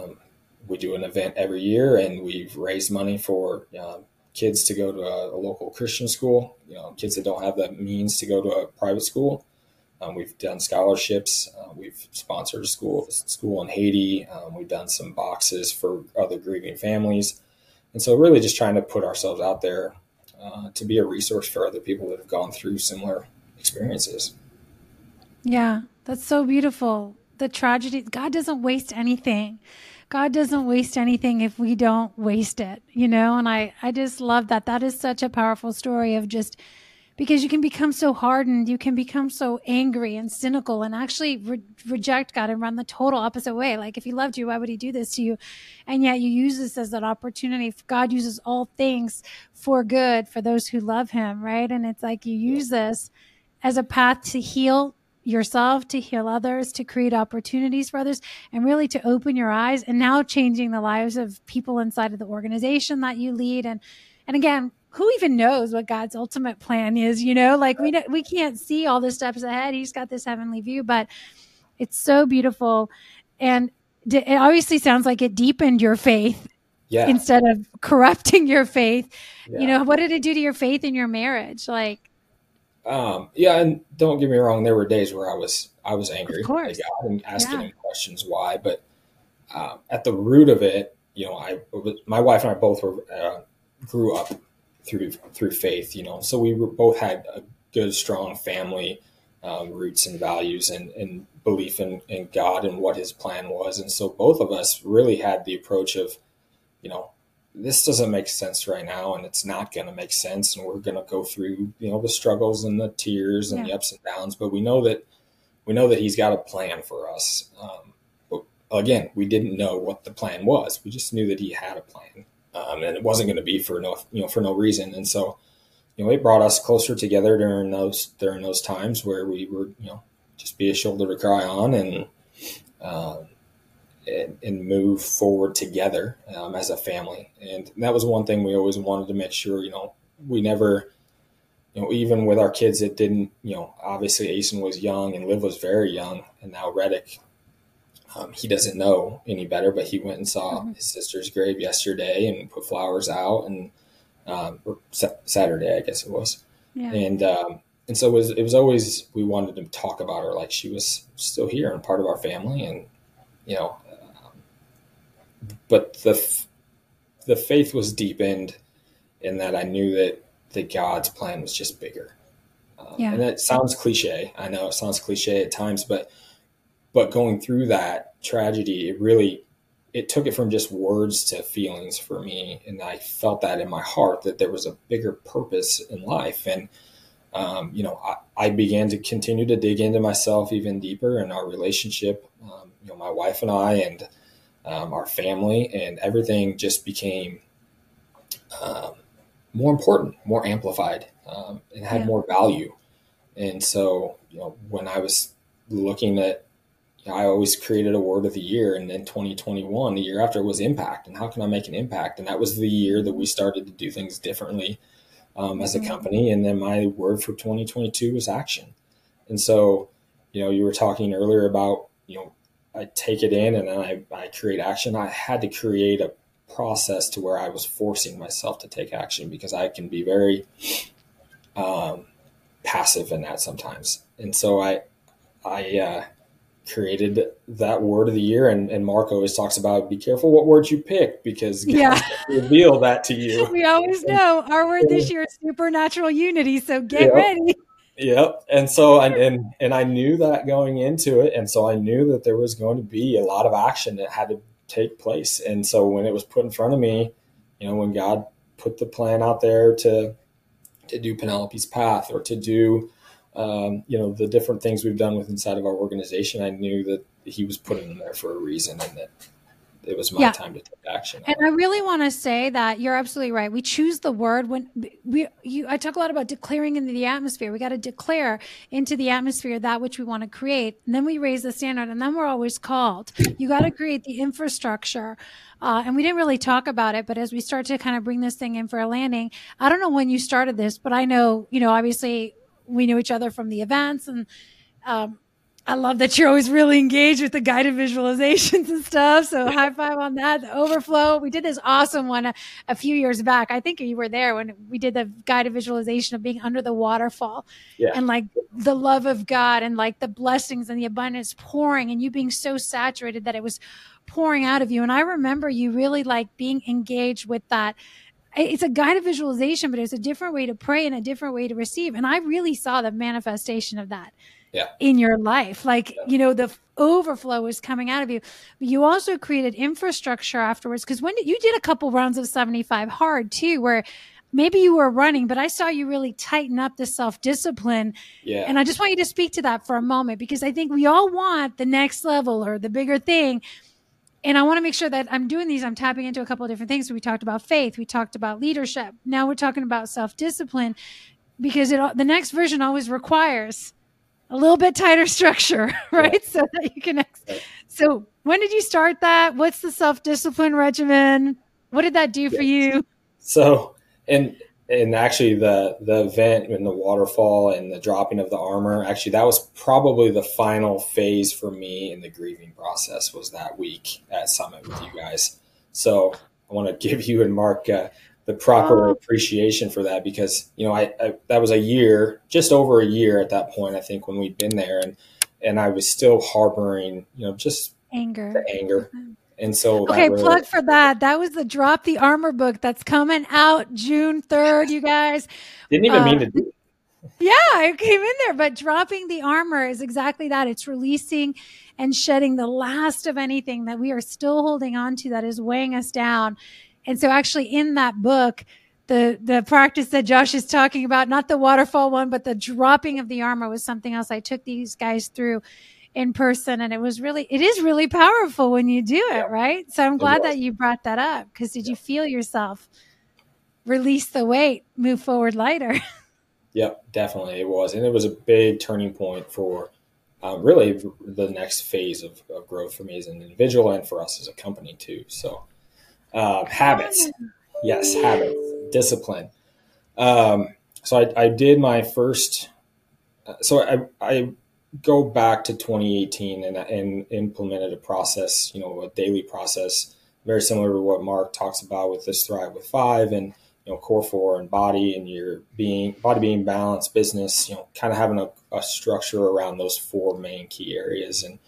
[SPEAKER 2] we do an event every year, and we've raised money for kids to go to a local Christian school, kids that don't have the means to go to a private school. We've done scholarships. We've sponsored a school in Haiti. We've done some boxes for other grieving families. And so really just trying to put ourselves out there to be a resource for other people that have gone through similar experiences.
[SPEAKER 1] Yeah, that's so beautiful. The tragedy, God doesn't waste anything. God doesn't waste anything if we don't waste it, and I just love that. That is such a powerful story of just because you can become so hardened, you can become so angry and cynical and actually reject God and run the total opposite way. Like if he loved you, why would he do this to you? And yet you use this as an opportunity. God uses all things for good for those who love him, right? And it's like you use this as a path to heal yourself, to heal others, to create opportunities for others, and really to open your eyes, and now changing the lives of people inside of the organization that you lead. And again, who even knows what God's ultimate plan is? Like we can't see all the steps ahead. He's got this heavenly view, but it's so beautiful. And it obviously sounds like it deepened your faith instead of corrupting your faith.
[SPEAKER 2] Yeah.
[SPEAKER 1] What did it do to your faith in your marriage? Like,
[SPEAKER 2] and don't get me wrong, there were days where I was angry at God and asking him questions why, but at the root of it, my wife and I both grew up through faith, so we both had a good, strong family roots and values and belief in God and what his plan was. And so both of us really had the approach of, this doesn't make sense right now, and it's not going to make sense. And we're going to go through, the struggles and the tears and the ups and downs, but we know that he's got a plan for us. But again, we didn't know what the plan was. We just knew that he had a plan, and it wasn't going to be for no reason. And so, it brought us closer together during those times where we were, just be a shoulder to cry on and move forward together as a family. And that was one thing we always wanted to make sure, we never, even with our kids, it didn't, obviously Asen was young and Liv was very young, and now Reddick, he doesn't know any better, but he went and saw his sister's grave yesterday and put flowers out, and Saturday, I guess it was. Yeah. And so it was always, we wanted to talk about her like she was still here and part of our family. And, but the faith was deepened in that I knew that God's plan was just bigger. And that sounds cliche. I know it sounds cliche at times, but going through that tragedy, it took it from just words to feelings for me. And I felt that in my heart that there was a bigger purpose in life. And, I began to continue to dig into myself even deeper in our relationship, my wife and I, and our family, and everything just became more important, more amplified, and had more value. And so, when I was looking at, I always created a word of the year, and then 2021, the year after, was impact. And how can I make an impact? And that was the year that we started to do things differently as a company. And then my word for 2022 was action. And so, you were talking earlier about, I take it in and then I create action. I had to create a process to where I was forcing myself to take action, because I can be very passive in that sometimes. And so I created that word of the year. And Mark always talks about, be careful what words you pick, because God will reveal that to you.
[SPEAKER 1] We always know our word this year is supernatural unity. So get ready.
[SPEAKER 2] Yep. And so, and I knew that going into it. And so I knew that there was going to be a lot of action that had to take place. And so when it was put in front of me, when God put the plan out there to do Penelope's Path, or to do, the different things we've done with inside of our organization, I knew that he was putting them there for a reason, and that it was my time to take action.
[SPEAKER 1] And I really want to say that you're absolutely right. We choose the word when I talk a lot about declaring into the atmosphere. We got to declare into the atmosphere that which we want to create. And then we raise the standard, and then we're always called. You got to create the infrastructure. And we didn't really talk about it, but as we start to kind of bring this thing in for a landing, I don't know when you started this, but I know, obviously we knew each other from the events, and, I love that you're always really engaged with the guided visualizations and stuff. So high five on that. The overflow. We did this awesome one a few years back. I think you were there when we did the guided visualization of being under the waterfall, and like the love of God and like the blessings and the abundance pouring, and you being so saturated that it was pouring out of you. And I remember you really like being engaged with that. It's a guided visualization, but it's a different way to pray and a different way to receive. And I really saw the manifestation of that in your life. Like, the overflow is coming out of you. But you also created infrastructure afterwards, because when you did a couple rounds of 75 hard too, where maybe you were running, but I saw you really tighten up the self-discipline. And I just want you to speak to that for a moment, because I think we all want the next level or the bigger thing. And I want to make sure that I'm doing these. I'm tapping into a couple of different things. So we talked about faith. We talked about leadership. Now we're talking about self-discipline, because the next version always requires a little bit tighter structure, right? So that you can. So when did you start that? What's the self-discipline regimen? What did that do for you?
[SPEAKER 2] So, and actually the event and the waterfall and the dropping of the armor, actually that was probably the final phase for me in the grieving process, was that week at Summit with you guys. So I want to give you and Mark the proper appreciation for that, because, I that was a year, just over a year at that point, I think, when we'd been there, and I was still harboring, just
[SPEAKER 1] anger.
[SPEAKER 2] The anger. And so,
[SPEAKER 1] plug for that. That was the Drop the Armor book that's coming out June 3rd, you guys.
[SPEAKER 2] Didn't even mean to do it.
[SPEAKER 1] Yeah, it came in there, but dropping the armor is exactly that. It's releasing and shedding the last of anything that we are still holding on to that is weighing us down. And so actually in that book, the practice that Josh is talking about, not the waterfall one, but the dropping of the armor, was something else I took these guys through in person. And it is really powerful when you do it, right? So I'm glad that you brought that up, because did you feel yourself release the weight, move forward lighter?
[SPEAKER 2] Yep, definitely it was. And it was a big turning point for really the next phase of growth for me as an individual, and for us as a company too. So habits. Yes, habits, discipline. So I did my first, I go back to 2018 and implemented a process, a daily process, very similar to what Mark talks about with this Thrive with 5, and, core 4 and body, and your body being balanced, business, kind of having a structure around those 4 main key areas. And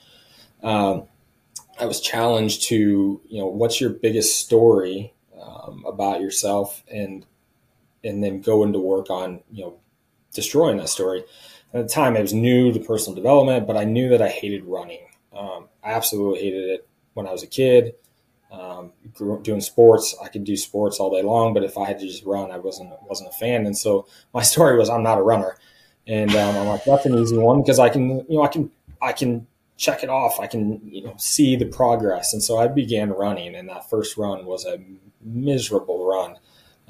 [SPEAKER 2] I was challenged to, what's your biggest story about yourself, and then go into work on, destroying that story. At the time, I was new to personal development, but I knew that I hated running. I absolutely hated it when I was a kid. Grew up doing sports. I could do sports all day long, but if I had to just run, I wasn't a fan. And so my story was, I'm not a runner. And I'm like, that's an easy one, because I can check it off. I can, see the progress. And so I began running, and that first run was a miserable run.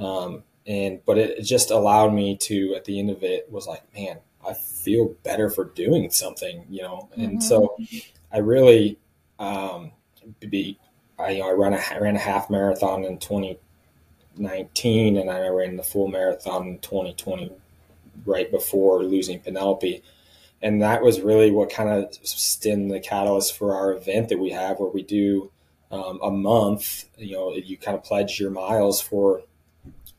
[SPEAKER 2] But it just allowed me to, at the end of it, was like, man, I feel better for doing something, And so I really, I ran a half marathon in 2019, and I ran the full marathon in 2020, right before losing Penelope. And that was really what kind of stemmed the catalyst for our event that we have, where we do a month. You kind of pledge your miles for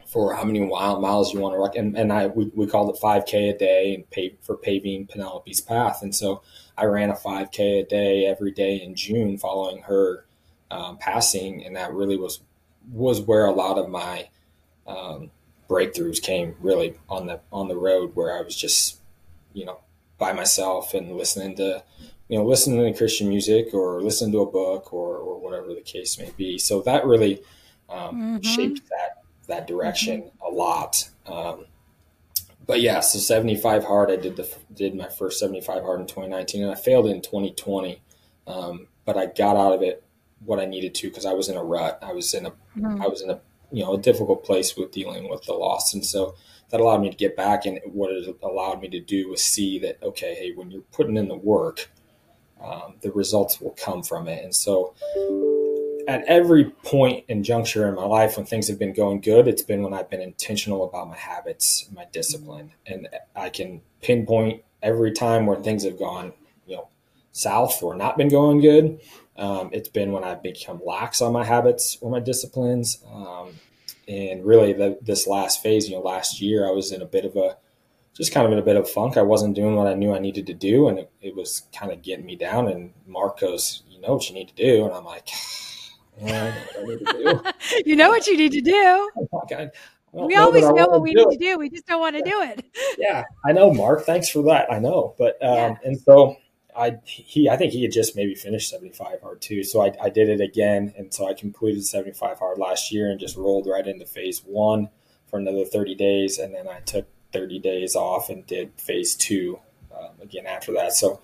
[SPEAKER 2] for how many miles you want to run. And we called it 5K a day and for paving Penelope's path. And so I ran a 5K a day every day in June following her passing. And that really was where a lot of my breakthroughs came, really on the road, where I was just, by myself and listening to Christian music or listening to a book or whatever the case may be. So that really shaped that direction a lot. But yeah, so 75 hard, I did my first 75 hard in 2019, and I failed in 2020. But I got out of it what I needed to, because I was in a rut. I was in a difficult place with dealing with the loss. And so that allowed me to get back. And what it allowed me to do was see that, okay, hey, when you're putting in the work, the results will come from it. And so at every point and juncture in my life when things have been going good, it's been when I've been intentional about my habits, my discipline. And I can pinpoint every time where things have gone, south or not been going good. It's been when I've become lax on my habits or my disciplines. And really this last phase, last year, I was in a bit of a funk. I wasn't doing what I knew I needed to do. And it was kind of getting me down. And Mark goes, you know what you need to do. And I'm like, yeah, I know what I need to do.
[SPEAKER 1] You know what you need to do. We always know what we need to do. We just don't want to do it.
[SPEAKER 2] Yeah, I know, Mark. Thanks for that. I know. But, and so I think he had just maybe finished 75 hard too. So I did it again. And so I completed 75 hard last year and just rolled right into phase 1 for another 30 days. And then I took 30 days off and did phase 2 again after that. So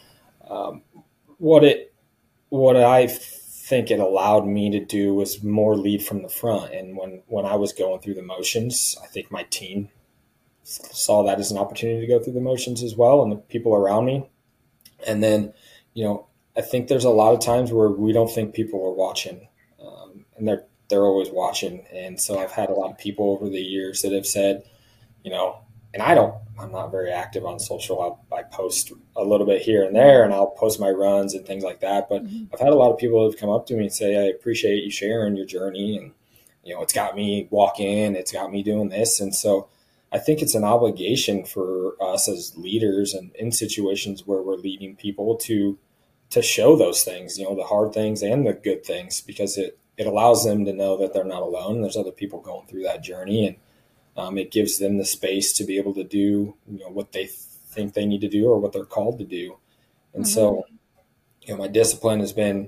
[SPEAKER 2] what I think it allowed me to do was more lead from the front. And when I was going through the motions, I think my team saw that as an opportunity to go through the motions as well, and the people around me. And then, I think there's a lot of times where we don't think people are watching, and they're always watching. And so I've had a lot of people over the years that have said, and I'm not very active on social. I post a little bit here and there, and I'll post my runs and things like that. But I've had a lot of people who have come up to me and say, I appreciate you sharing your journey. And, it's got me walking, it's got me doing this. And so I think it's an obligation for us as leaders and in situations where we're leading people to show those things, the hard things and the good things, because it allows them to know that they're not alone. There's other people going through that journey, and it gives them the space to be able to do, what they think they need to do or what they're called to do. And so, my discipline has been,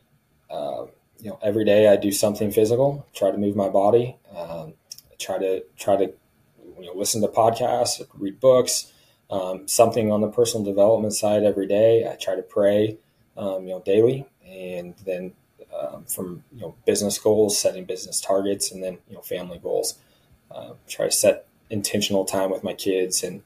[SPEAKER 2] every day I do something physical, try to move my body, try to listen to podcasts, read books, something on the personal development side every day. I try to pray, daily, and then from business goals, setting business targets, and then family goals. Try to set intentional time with my kids, and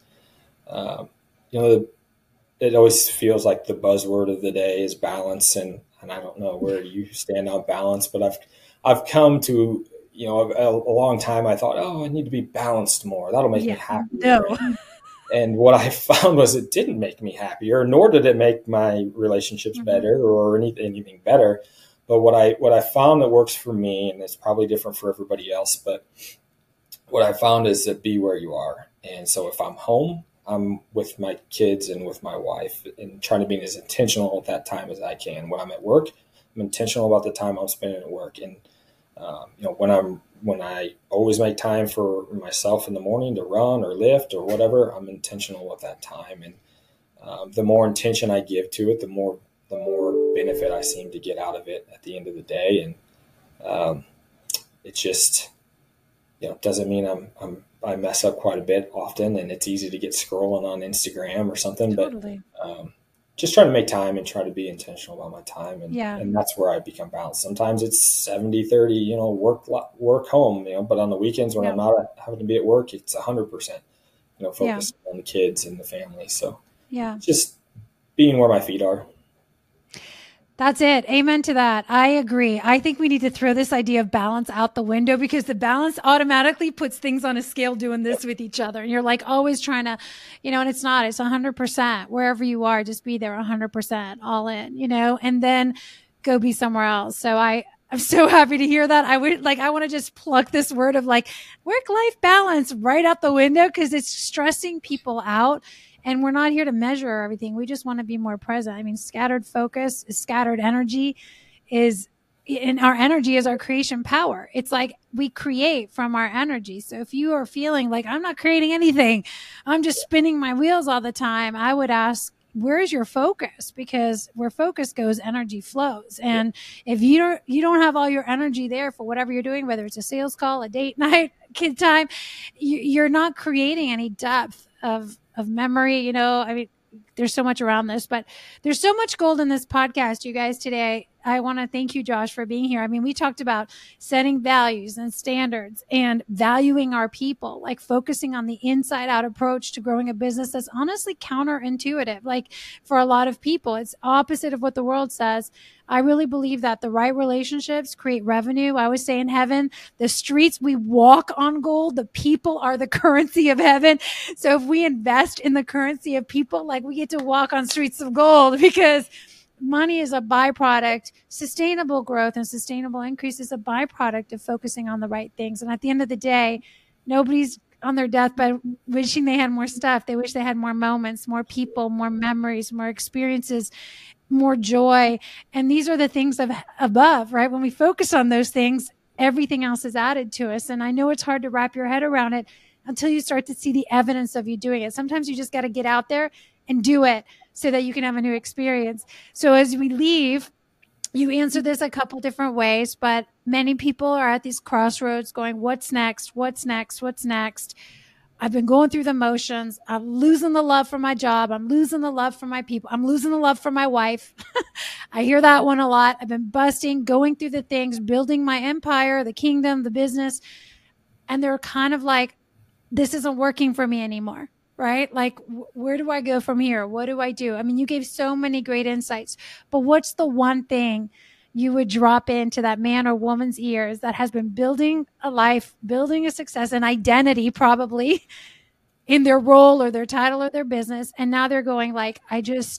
[SPEAKER 2] it always feels like the buzzword of the day is balance, and I don't know where you stand on balance, but I've come to a long time. I thought, I need to be balanced more. That'll make me happier.
[SPEAKER 1] No.
[SPEAKER 2] And what I found was it didn't make me happier, nor did it make my relationships better or anything better. But what I found that works for me, and it's probably different for everybody else, but what I found is that be where you are. And so if I'm home, I'm with my kids and with my wife, and trying to be as intentional at that time as I can. When I'm at work, I'm intentional about the time I'm spending at work. And, when I always make time for myself in the morning to run or lift or whatever, I'm intentional with that time. And the more intention I give to it, the more benefit I seem to get out of it at the end of the day. And it just, doesn't mean I mess up quite a bit often, and it's easy to get scrolling on Instagram or something. Totally. But just trying to make time and try to be intentional about my time. And that's where I become balanced. Sometimes it's 70-30, work home, but on the weekends when I'm not having to be at work, it's 100%, focused on the kids and the family. So just being where my feet are.
[SPEAKER 1] That's it. Amen to that. I agree. I think we need to throw this idea of balance out the window, because the balance automatically puts things on a scale doing this with each other. And you're like always trying to, and it's not, it's 100% wherever you are, just be there 100% all in, and then go be somewhere else. So I I'm so happy to hear that. I want to just pluck this word of like work-life balance right out the window because it's stressing people out. And we're not here to measure everything. We just want to be more present. I mean, scattered focus, scattered energy and our energy is our creation power. It's like we create from our energy. So if you are feeling like I'm not creating anything, I'm just spinning my wheels all the time, I would ask, where's your focus? Because where focus goes, energy flows. And if you don't have all your energy there for whatever you're doing, whether it's a sales call, a date night, kid time, you're not creating any depth of memory. I mean, there's so much around this, but there's so much gold in this podcast, you guys, today. I want to thank you, Josh, for being here. I mean, we talked about setting values and standards and valuing our people, like focusing on the inside out approach to growing a business that's honestly counterintuitive. Like for a lot of people, it's opposite of what the world says. I really believe that the right relationships create revenue. I always say in heaven, the streets we walk on gold, the people are the currency of heaven. So if we invest in the currency of people, like we get to walk on streets of gold because money is a byproduct. Sustainable growth and sustainable increase is a byproduct of focusing on the right things. And at the end of the day, nobody's on their deathbed wishing they had more stuff. They wish they had more moments, more people, more memories, more experiences, more joy. And these are the things of above, right? When we focus on those things, everything else is added to us. And I know it's hard to wrap your head around it until you start to see the evidence of you doing it. Sometimes you just got to get out there and do it so that you can have a new experience. So as we leave, you answer this a couple different ways, but many people are at these crossroads going, what's next? What's next? What's next? I've been going through the motions. I'm losing the love for my job. I'm losing the love for my people. I'm losing the love for my wife. I hear that one a lot. I've been busting, going through the things, building my empire, the kingdom, the business. And they're kind of like, this isn't working for me anymore. Right? Like, where do I go from here? What do I do? I mean, you gave so many great insights, but what's the one thing you would drop into that man or woman's ears that has been building a life, building a success, an identity probably in their role or their title or their business. And now they're going like, I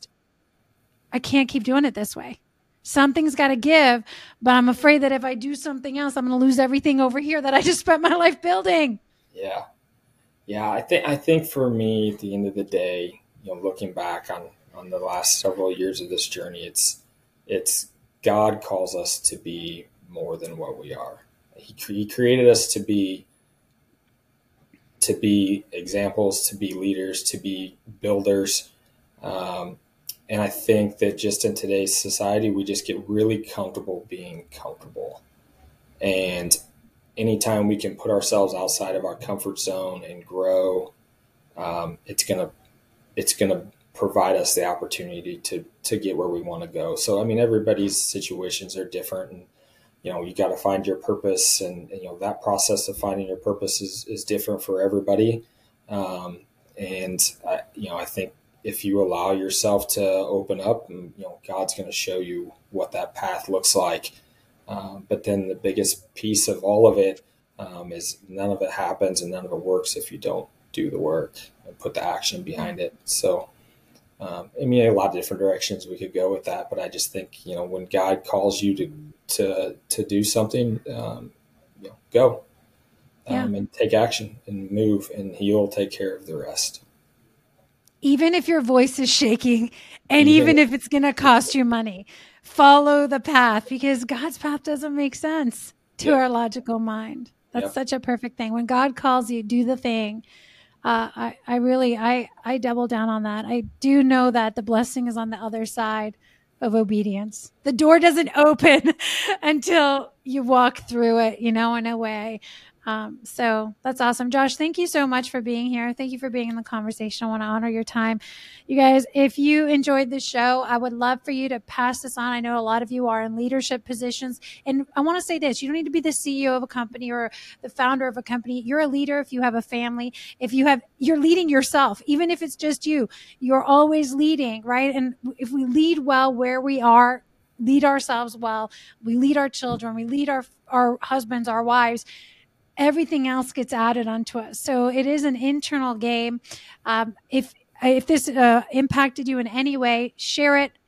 [SPEAKER 1] can't keep doing it this way. Something's got to give, but I'm afraid that if I do something else, I'm going to lose everything over here that I just spent my life building.
[SPEAKER 2] Yeah. Yeah, I think for me, at the end of the day, looking back on the last several years of this journey, it's God calls us to be more than what we are. He created us to be examples, to be leaders, to be builders. And I think that just in today's society, we just get really comfortable being comfortable. And anytime we can put ourselves outside of our comfort zone and grow, it's gonna provide us the opportunity to get where we want to go. So, I mean, everybody's situations are different, and you got to find your purpose, and that process of finding your purpose is different for everybody. And I think if you allow yourself to open up, God's going to show you what that path looks like. But then the biggest piece of all of it is none of it happens and none of it works if you don't do the work and put the action behind it. So, I mean, a lot of different directions we could go with that, but I just think, when God calls you to do something, go and take action and move, and He'll take care of the rest.
[SPEAKER 1] Even if your voice is shaking, and even if it's going to cost you money, follow the path, because God's path doesn't make sense to our logical mind. That's such a perfect thing. When God calls you, do the thing. I double down on that. I do know that the blessing is on the other side of obedience. The door doesn't open until you walk through it, in a way. So that's awesome. Josh, thank you so much for being here. Thank you for being in the conversation. I want to honor your time. You guys, if you enjoyed the show, I would love for you to pass this on. I know a lot of you are in leadership positions. And I want to say this, you don't need to be the CEO of a company or the founder of a company. You're a leader if you have a family. You're leading yourself, even if it's just you, you're always leading, right? And if we lead well where we are, lead ourselves well, we lead our children, we lead our husbands, our wives, everything else gets added onto us. So it is an internal game. If this impacted you in any way, share it,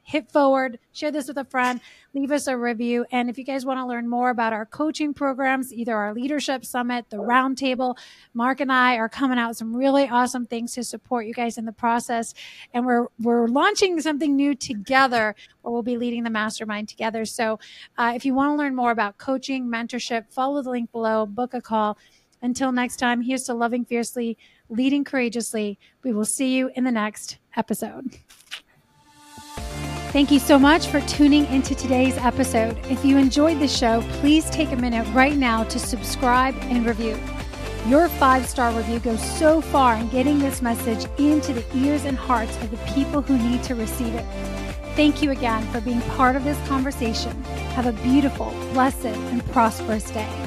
[SPEAKER 1] hit forward, share this with a friend, leave us a review. And if you guys want to learn more about our coaching programs, either our leadership summit, the roundtable, Mark and I are coming out with some really awesome things to support you guys in the process. And we're launching something new together where we'll be leading the mastermind together. So if you want to learn more about coaching, mentorship, follow the link below, book a call. Until next time, here's to loving fiercely, leading courageously. We will see you in the next episode. Thank you so much for tuning into today's episode. If you enjoyed the show, please take a minute right now to subscribe and review. Your 5-star review goes so far in getting this message into the ears and hearts of the people who need to receive it. Thank you again for being part of this conversation. Have a beautiful, blessed, and prosperous day.